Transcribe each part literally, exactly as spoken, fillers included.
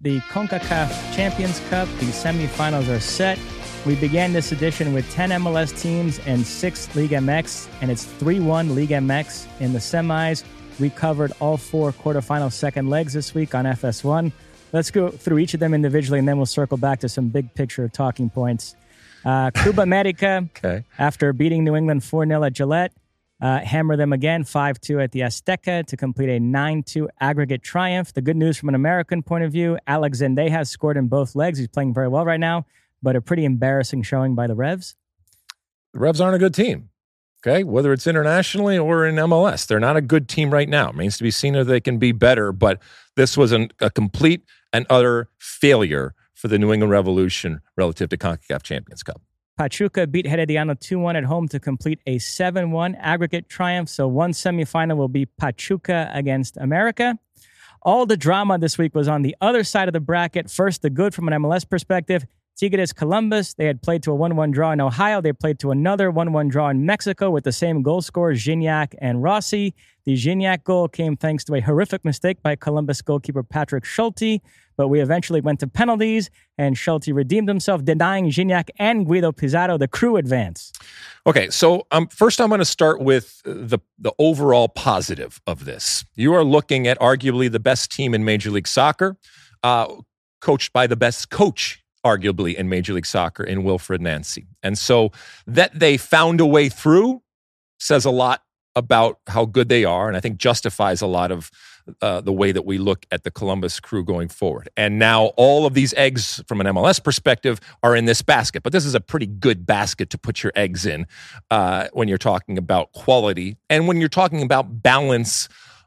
the CONCACAF Champions Cup. The semifinals are set. We began this edition with ten M L S teams and six League M X, and it's three one League M X in the semis. We covered all four quarterfinal second legs this week on F S one. Let's go through each of them individually, and then we'll circle back to some big picture talking points. Uh, Club America, okay. after beating New England four nil at Gillette, uh, hammer them again five two at the Azteca to complete a nine two aggregate triumph. The good news from an American point of view, Alex Zendejas scored in both legs. He's playing very well right now, but a pretty embarrassing showing by the Revs. The Revs aren't a good team, okay? Whether it's internationally or in M L S, they're not a good team right now. It remains to be seen if they can be better, but this was an, a complete and utter failure for the New England Revolution relative to CONCACAF Champions Cup. Pachuca beat Herediano two one at home to complete a seven one aggregate triumph, so one semifinal will be Pachuca against America. All the drama this week was on the other side of the bracket. First, the good from an M L S perspective. Tigres Columbus, they had played to a one one draw in Ohio. They played to another one one draw in Mexico with the same goal scorers, Gignac and Rossi. The Gignac goal came thanks to a horrific mistake by Columbus goalkeeper Patrick Schulte, but we eventually went to penalties, and Schulte redeemed himself, denying Gignac and Guido Pizarro the crew advance. Okay, so um, first I'm going to start with the, the overall positive of this. You are looking at arguably the best team in Major League Soccer, uh, coached by the best coach arguably in Major League Soccer in Wilfried Nancy. And so that they found a way through says a lot about how good they are, and I think justifies a lot of uh, the way that we look at the Columbus Crew going forward. And now all of these eggs from an M L S perspective are in this basket, but this is a pretty good basket to put your eggs in uh, when you're talking about quality and when you're talking about balance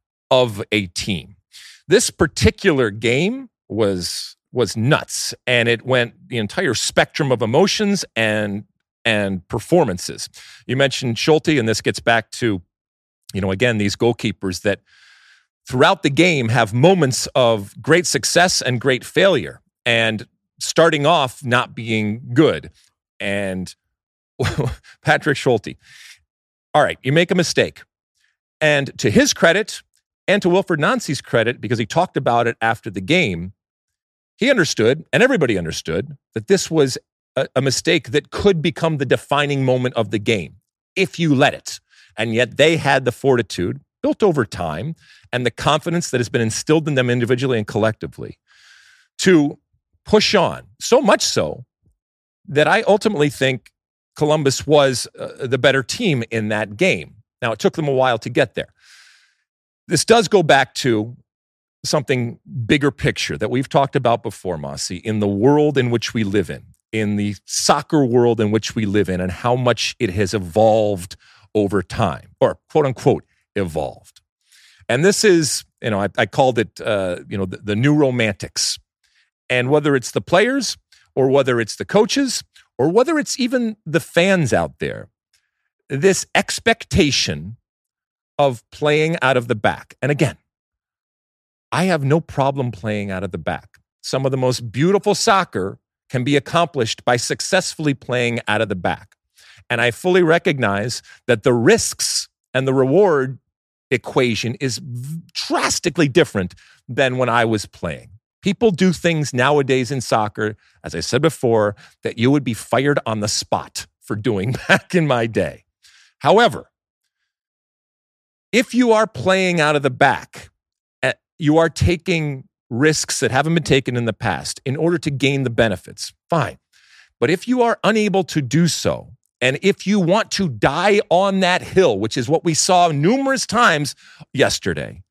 of a team. This particular game was was nuts, and it went the entire spectrum of emotions and and performances. You mentioned Schulte, and this gets back to, you know, again, these goalkeepers that throughout the game have moments of great success and great failure, and starting off not being good. And Patrick Schulte, all right, you make a mistake. And to his credit, and to Wilfried Nancy's credit, because he talked about it after the game, he understood, and everybody understood, that this was a, a mistake that could become the defining moment of the game, if you let it. And yet they had the fortitude, built over time, and the confidence that has been instilled in them individually and collectively to push on. So much so that I ultimately think Columbus was uh, the better team in that game. Now, it took them a while to get there. This does go back to something bigger picture that we've talked about before, Mossy, in the world in which we live in, in the soccer world in which we live in, and how much it has evolved over time, or quote unquote, evolved. And this is, you know, I, I called it, uh, you know, the, the new romantics. And whether it's the players or whether it's the coaches or whether it's even the fans out there, this expectation of playing out of the back. And again, I have no problem playing out of the back. Some of the most beautiful soccer can be accomplished by successfully playing out of the back. And I fully recognize that the risks and the reward equation is drastically different than when I was playing. People do things nowadays in soccer, as I said before, that you would be fired on the spot for doing back in my day. However, if you are playing out of the back, you are taking risks that haven't been taken in the past in order to gain the benefits. Fine. But if you are unable to do so, and if you want to die on that hill, which is what we saw numerous times yesterday,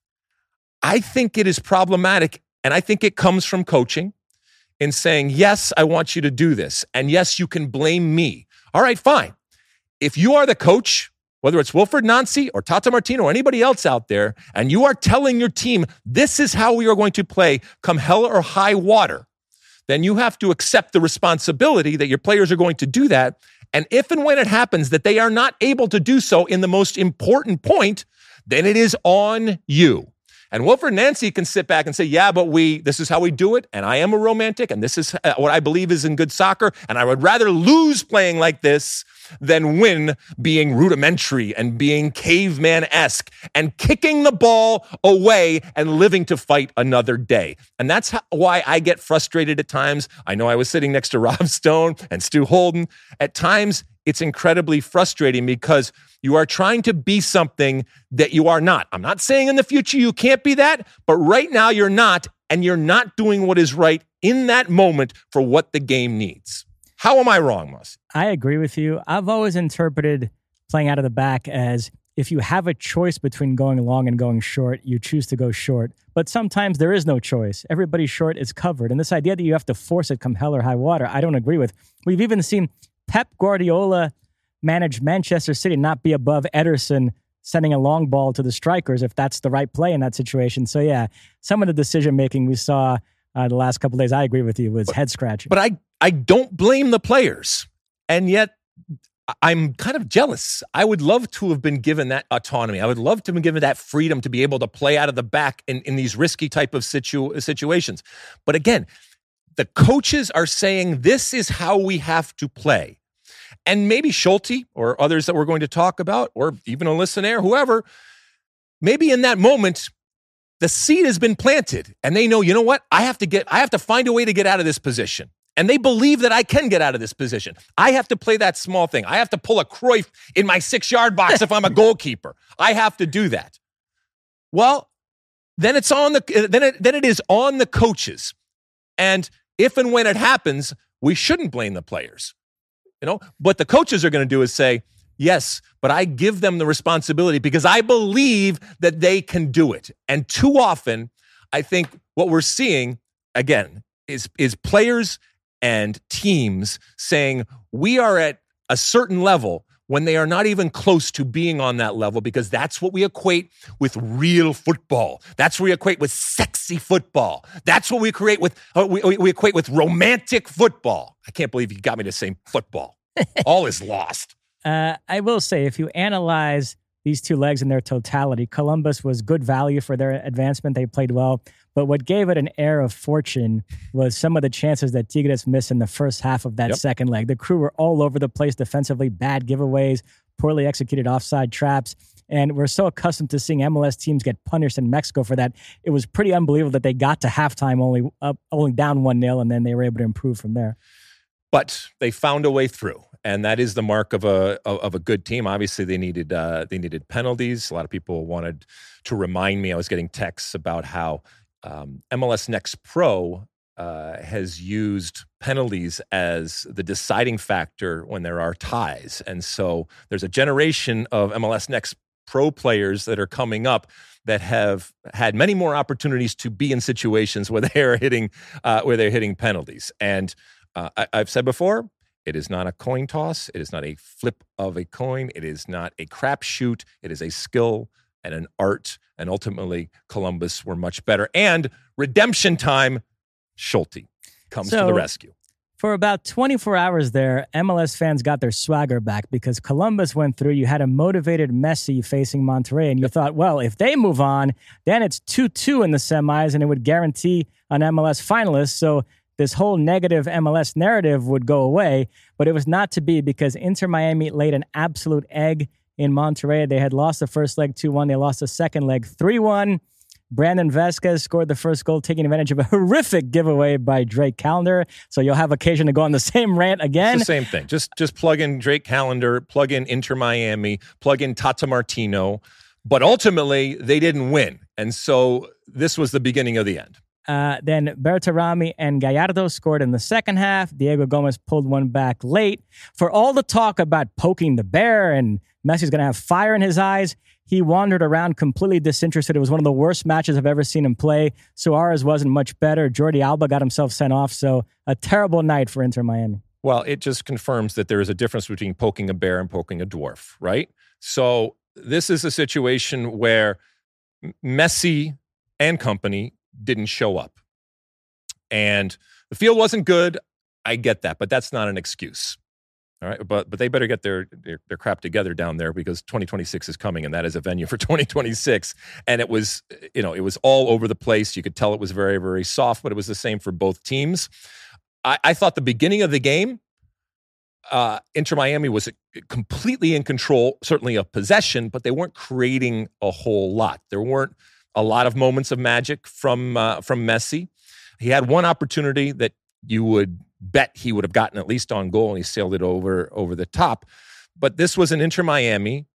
I think it is problematic. And I think it comes from coaching in saying, yes, I want you to do this. And yes, you can blame me. All right, fine. If you are the coach, whether it's Wilfried Nancy or Tata Martino or anybody else out there, and you are telling your team, this is how we are going to play come hell or high water, then you have to accept the responsibility that your players are going to do that. And if and when it happens that they are not able to do so in the most important point, then it is on you. And Wilfried Nancy can sit back and say, yeah, but we, this is how we do it. And I am a romantic, and this is what I believe is in good soccer. And I would rather lose playing like this than win being rudimentary and being caveman-esque and kicking the ball away and living to fight another day. And that's how, why I get frustrated at times. I know I was sitting next to Rob Stone and Stu Holden. At times, it's incredibly frustrating because you are trying to be something that you are not. I'm not saying in the future you can't be that, but right now you're not, and you're not doing what is right in that moment for what the game needs. How am I wrong, Mus? I agree with you. I've always interpreted playing out of the back as if you have a choice between going long and going short, you choose to go short. But sometimes there is no choice. Everybody's short is covered. And this idea that you have to force it come hell or high water, I don't agree with. We've even seen Pep Guardiola manage Manchester City not be above Ederson sending a long ball to the strikers if that's the right play in that situation. So yeah, some of the decision-making we saw uh, the last couple of days, I agree with you, was head-scratching. But I, I don't blame the players. And yet, I'm kind of jealous. I would love to have been given that autonomy. I would love to have been given that freedom to be able to play out of the back in, in these risky type of situ- situations. But again, the coaches are saying this is how we have to play. And maybe Schulte or others that we're going to talk about, or even a listener, whoever, maybe in that moment, the seed has been planted and they know, you know what? I have to get, I have to find a way to get out of this position. And they believe that I can get out of this position. I have to play that small thing. I have to pull a Cruyff in my six-yard box if I'm a goalkeeper. I have to do that. Well, then it's on the then it, then it is on the coaches. And if and when it happens, we shouldn't blame the players. You know, what the coaches are going to do is say, yes, but I give them the responsibility because I believe that they can do it. And too often, I think what we're seeing, again, is, is players and teams saying we are at a certain level when they are not even close to being on that level, because that's what we equate with real football. That's what we equate with sexy football. That's what we create with uh, we, we equate with romantic football. I can't believe you got me to say football. All is lost. Uh, I will say, if you analyze these two legs in their totality, Columbus was good value for their advancement. They played well. But what gave it an air of fortune was some of the chances that Tigres missed in the first half of that yep. second leg. The Crew were all over the place defensively, bad giveaways, poorly executed offside traps. And we're so accustomed to seeing M L S teams get punished in Mexico for that. It was pretty unbelievable that they got to halftime only up, only down one nil, and then they were able to improve from there. But they found a way through. And that is the mark of a of a good team. Obviously, they needed uh, they needed penalties. A lot of people wanted to remind me. I was getting texts about how um, M L S Next Pro uh, has used penalties as the deciding factor when there are ties. And so there's a generation of M L S Next Pro players that are coming up that have had many more opportunities to be in situations where they are hitting uh, where they're hitting penalties. And uh, I, I've said before, it is not a coin toss. It is not a flip of a coin. It is not a crapshoot. It is a skill and an art. And ultimately, Columbus were much better. And redemption time, Schulte comes so, to the rescue. For about twenty-four hours there, M L S fans got their swagger back because Columbus went through. You had a motivated Messi facing Monterrey, and you yep. thought, well, if they move on, then it's two two in the semis, and it would guarantee an M L S finalist. So this whole negative M L S narrative would go away, but it was not to be because Inter Miami laid an absolute egg in Monterrey. They had lost the first leg two one. They lost the second leg three one. Brandon Vasquez scored the first goal, taking advantage of a horrific giveaway by Drake Callender. So you'll have occasion to go on the same rant again. It's the same thing. Just just plug in Drake Callender, plug in Inter Miami, plug in Tata Martino. But ultimately, they didn't win. And so this was the beginning of the end. Uh, then Bertarami and Gallardo scored in the second half. Diego Gomez pulled one back late. For all the talk about poking the bear and Messi's going to have fire in his eyes, he wandered around completely disinterested. It was one of the worst matches I've ever seen him play. Suarez wasn't much better. Jordi Alba got himself sent off. So a terrible night for Inter Miami. Well, it just confirms that there is a difference between poking a bear and poking a dwarf, right? So this is a situation where Messi and company didn't show up. And the field wasn't good. I get that, but that's not an excuse. All right, but but they better get their, their their crap together down there because twenty twenty-six is coming, and that is a venue for twenty twenty-six. And it was, you know, it was all over the place. You could tell it was very, very soft, but it was the same for both teams. I, I thought the beginning of the game, uh, Inter Miami was completely in control, certainly of possession, but they weren't creating a whole lot. There weren't a lot of moments of magic from uh, from Messi. He had one opportunity that you would bet he would have gotten at least on goal, and he sailed it over over the top. But this was an Inter Miami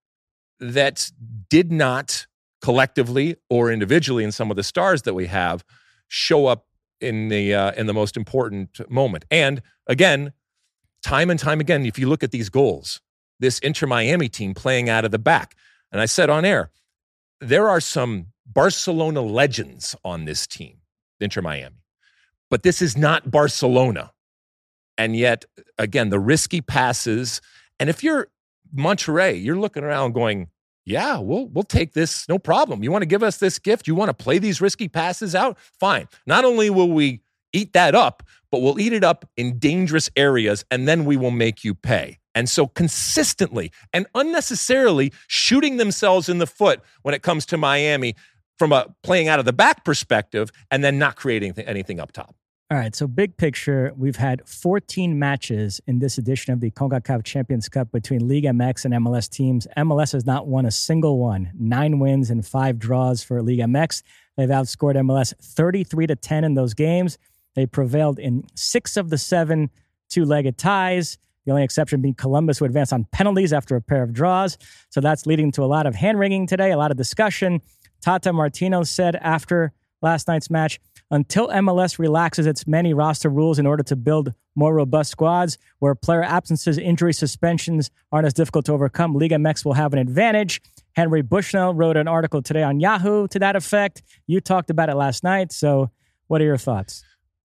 that did not collectively or individually, in some of the stars that we have, show up in the uh, in the most important moment. And again, time and time again, if you look at these goals, this Inter Miami team playing out of the back, and I said on air, there are some Barcelona legends on this team, Inter Miami, but this is not Barcelona. And yet, again, the risky passes. And if you're Monterrey, you're looking around going, yeah, we'll we'll take this, no problem. You want to give us this gift? You want to play these risky passes out? Fine. Not only will we eat that up, but we'll eat it up in dangerous areas, and then we will make you pay. And so consistently and unnecessarily shooting themselves in the foot when it comes to Miami from a playing out of the back perspective and then not creating th- anything up top. All right, so big picture, we've had fourteen matches in this edition of the CONCACAF Champions Cup between Liga M X and M L S teams. M L S has not won a single one. Nine wins and five draws for Liga M X. They've outscored M L S thirty-three to ten in those games. They prevailed in six of the seven two-legged ties. The only exception being Columbus, who advanced on penalties after a pair of draws. So that's leading to a lot of hand-wringing today, a lot of discussion. Tata Martino said after last night's match, until M L S relaxes its many roster rules in order to build more robust squads where player absences, injury, suspensions aren't as difficult to overcome, Liga M X will have an advantage. Henry Bushnell wrote an article today on Yahoo to that effect. You talked about it last night. So what are your thoughts?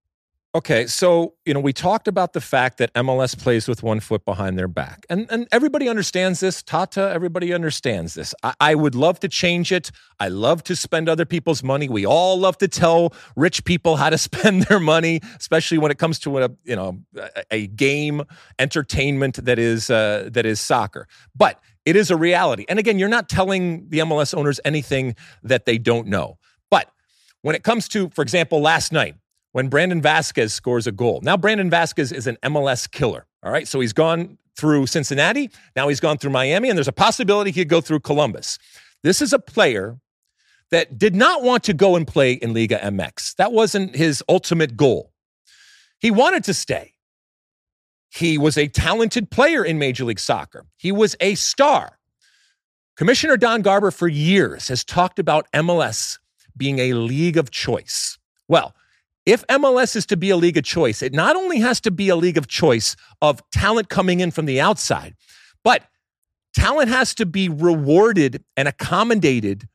Okay, so, you know, we talked about the fact that M L S plays with one foot behind their back. And and everybody understands this. Tata, everybody understands this. I, I would love to change it. I love to spend other people's money. We all love to tell rich people how to spend their money, especially when it comes to a, you know, a, a game entertainment that is uh, that is soccer. But it is a reality. And again, you're not telling the M L S owners anything that they don't know. But when it comes to, for example, last night, when Brandon Vasquez scores a goal. Now, Brandon Vasquez is an M L S killer, all right? So he's gone through Cincinnati, now he's gone through Miami, and there's a possibility he could go through Columbus. This is a player that did not want to go and play in Liga M X. That wasn't his ultimate goal. He wanted to stay. He was a talented player in Major League Soccer. He was a star. Commissioner Don Garber for years has talked about M L S being a league of choice. Well, if M L S is to be a league of choice, it not only has to be a league of choice of talent coming in from the outside, but talent has to be rewarded and accommodated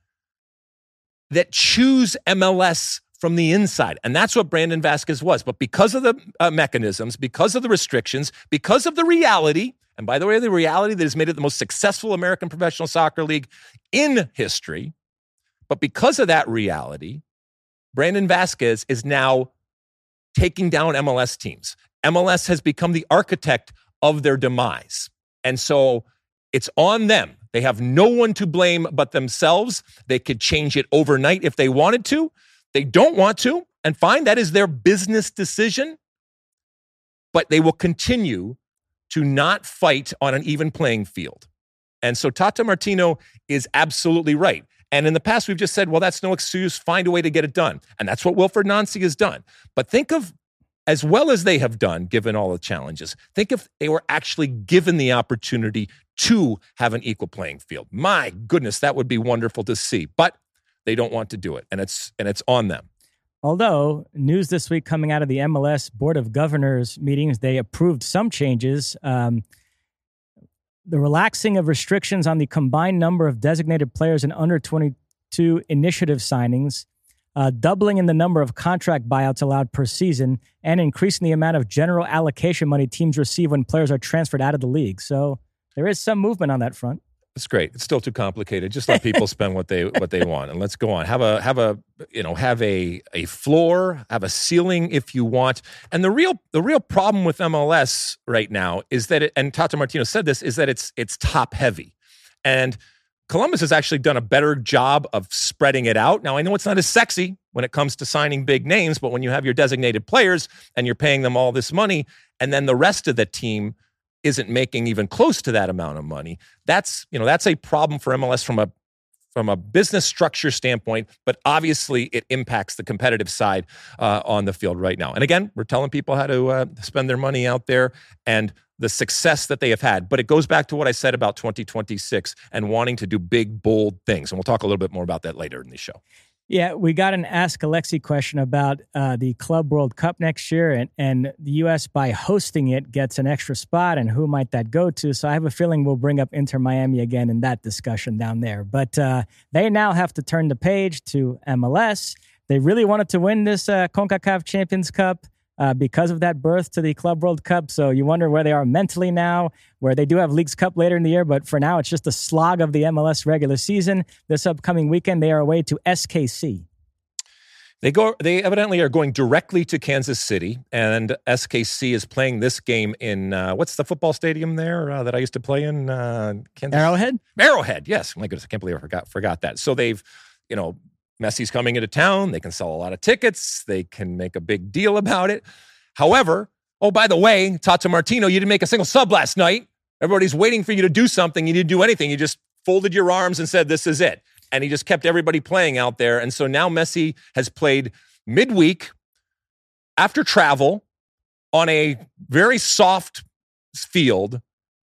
that choose M L S from the inside. And that's what Brandon Vasquez was. But because of the uh, mechanisms, because of the restrictions, because of the reality, and by the way, the reality that has made it the most successful American professional soccer league in history, but because of that reality, Brandon Vasquez is now taking down M L S teams. M L S has become the architect of their demise. And so it's on them. They have no one to blame but themselves. They could change it overnight if they wanted to. They don't want to, and fine, that is their business decision. But they will continue to not fight on an even playing field. And so Tata Martino is absolutely right. And in the past, we've just said, well, that's no excuse. Find a way to get it done. And that's what Wilfried Nancy has done. But think of, as well as they have done, given all the challenges, think if they were actually given the opportunity to have an equal playing field. My goodness, that would be wonderful to see. But they don't want to do it, and it's and it's on them. Although, news this week coming out of the M L S Board of Governors meetings, they approved some changes. Um, The relaxing of restrictions on the combined number of designated players in under twenty-two initiative signings, uh, doubling in the number of contract buyouts allowed per season, and increasing the amount of general allocation money teams receive when players are transferred out of the league. So there is some movement on that front. It's great. It's still too complicated. Just let people spend what they what they want, and let's go on. Have a have a you know have a a floor, have a ceiling if you want. And the real the real problem with M L S right now is that it, and Tata Martino said this, is that it's it's top heavy, and Columbus has actually done a better job of spreading it out. Now I know it's not as sexy when it comes to signing big names, but when you have your designated players and you're paying them all this money, and then the rest of the team isn't making even close to that amount of money. That's, you know, that's a problem for M L S from a from a business structure standpoint, but obviously it impacts the competitive side uh, on the field right now. And again, we're telling people how to uh, spend their money out there and the success that they have had. But it goes back to what I said about twenty twenty-six and wanting to do big, bold things. And we'll talk a little bit more about that later in the show. Yeah, we got an Ask Alexi question about uh, the Club World Cup next year, and, and the U S, by hosting it, gets an extra spot, and who might that go to? So I have a feeling we'll bring up Inter Miami again in that discussion down there. But uh, they now have to turn the page to M L S. They really wanted to win this uh, CONCACAF Champions Cup uh, because of that berth to the Club World Cup. So you wonder where they are mentally now, where they do have Leagues Cup later in the year, but for now it's just a slog of the M L S regular season. This upcoming weekend, they are away to S K C. They go. They evidently are going directly to Kansas City, and S K C is playing this game in, uh, what's the football stadium there uh, that I used to play in? Uh, Kansas? Arrowhead? Arrowhead, yes. My goodness, I can't believe I forgot, forgot that. So they've, you know, Messi's coming into town. They can sell a lot of tickets. They can make a big deal about it. However, oh, by the way, Tata Martino, you didn't make a single sub last night. Everybody's waiting for you to do something. You didn't do anything. You just folded your arms and said, this is it. And he just kept everybody playing out there. And so now Messi has played midweek after travel on a very soft field.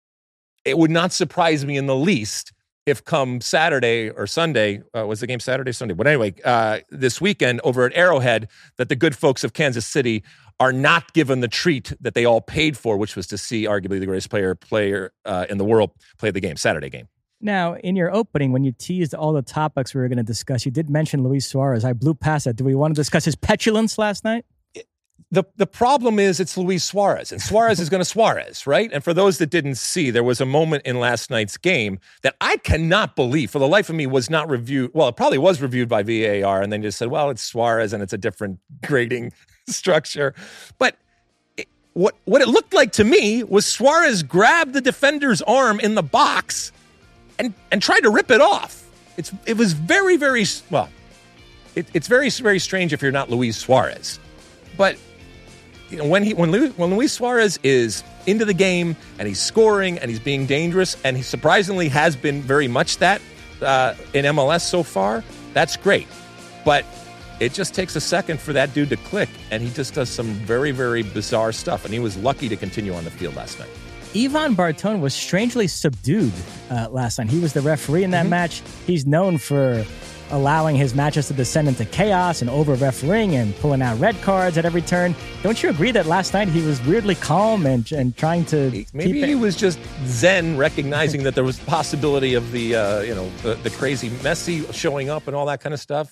It would not surprise me in the least if come Saturday or Sunday, uh, was the game Saturday, Sunday? But anyway, uh, this weekend over at Arrowhead, that the good folks of Kansas City are not given the treat that they all paid for, which was to see arguably the greatest player player uh, in the world play the game, Saturday game. Now, in your opening, when you teased all the topics we were going to discuss, you did mention Luis Suarez. I blew past that. Do we want to discuss his petulance last night? The the problem is it's Luis Suarez, and Suarez is going to Suarez, right? And for those that didn't see, there was a moment in last night's game that I cannot believe, for the life of me, was not reviewed. Well, it probably was reviewed by V A R, and then just said, well, it's Suarez, and it's a different grading structure. But it, what what it looked like to me was Suarez grabbed the defender's arm in the box and and tried to rip it off. It's It was very, very, well, it, it's very, very strange if you're not Luis Suarez. But you know, when he when Luis, when Luis Suarez is into the game and he's scoring and he's being dangerous, and he surprisingly has been very much that uh, in M L S so far, that's great. But it just takes a second for that dude to click, and he just does some very, very bizarre stuff. And he was lucky to continue on the field last night. Ivan Bartone was strangely subdued uh, last night. He was the referee in that mm-hmm. match. He's known for allowing his matches to descend into chaos and over-refereeing and pulling out red cards at every turn. Don't you agree that last night he was weirdly calm and and trying to Maybe keep it? He was just zen, recognizing that there was possibility of the, uh, you know, the, the crazy Messi showing up and all that kind of stuff.